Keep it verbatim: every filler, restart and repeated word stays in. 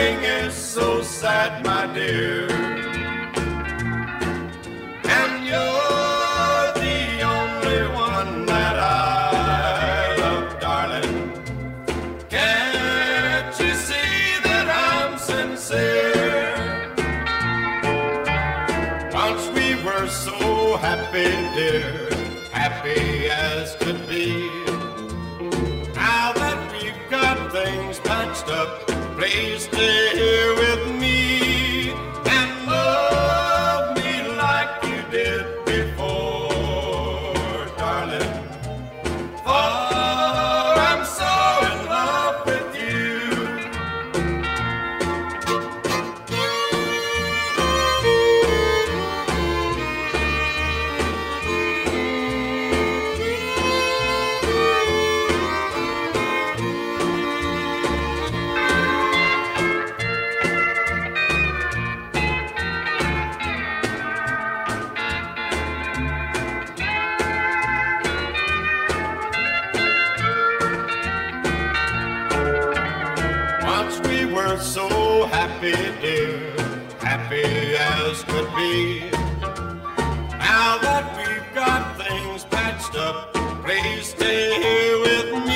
Everything is so sad, my dear. And you're the only one that I love, darling. Can't you see that I'm sincere? Once we were so happy, dear, happy as could be. Now that we've got things patched up, please stay here with me and love me like you did before, darling. For I'm so in love with you. We were so happy, dear, happy as could be. Now that we've got things patched up, please stay here with me.